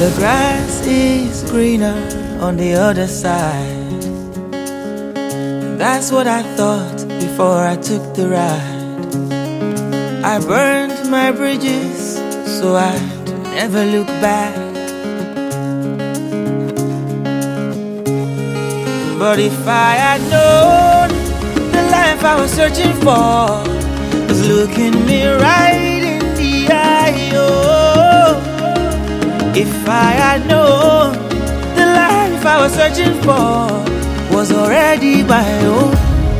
The grass is greener on the other side. That's what I thought before I took the ride. I burned my bridges so I'd never look back. But if I had known the life I was searching for was looking me right in the eye, oh. If I had known the life I was searching for was already my own.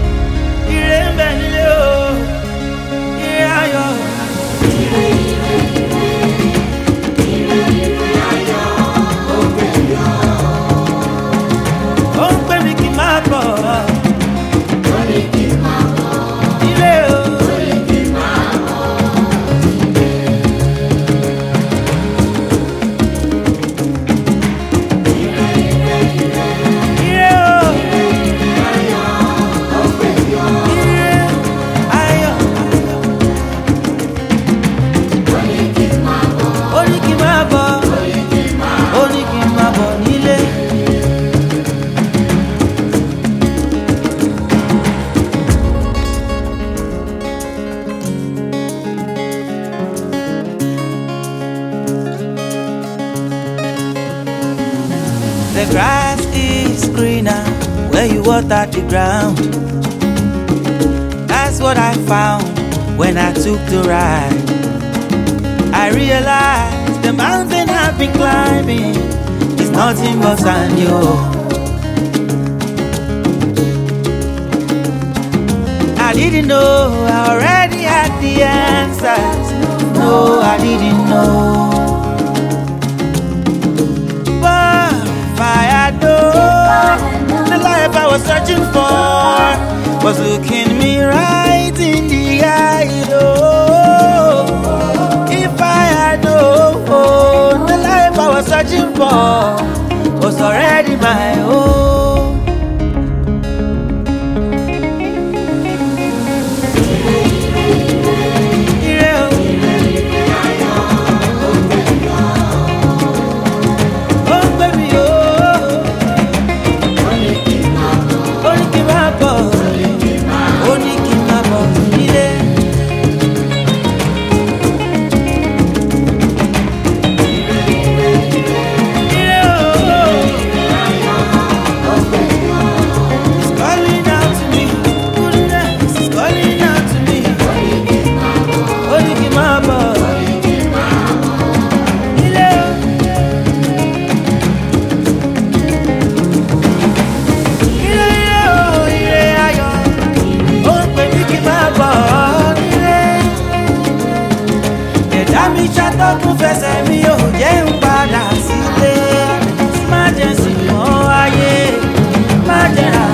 The grass is greener where you water the ground. That's what I found when I took the ride. I realized the mountain I've been climbing is nothing but sand, yo. I didn't know I already had the answers. No, I didn't know. The life I was searching for was looking me right in the eye, oh. If I had known the life I was searching for was already my own. Tó fẹsẹ̀ mi ò jẹ́ ń padà sílé, má jẹ́ sí mọ́ ayé, má jẹ́ ra.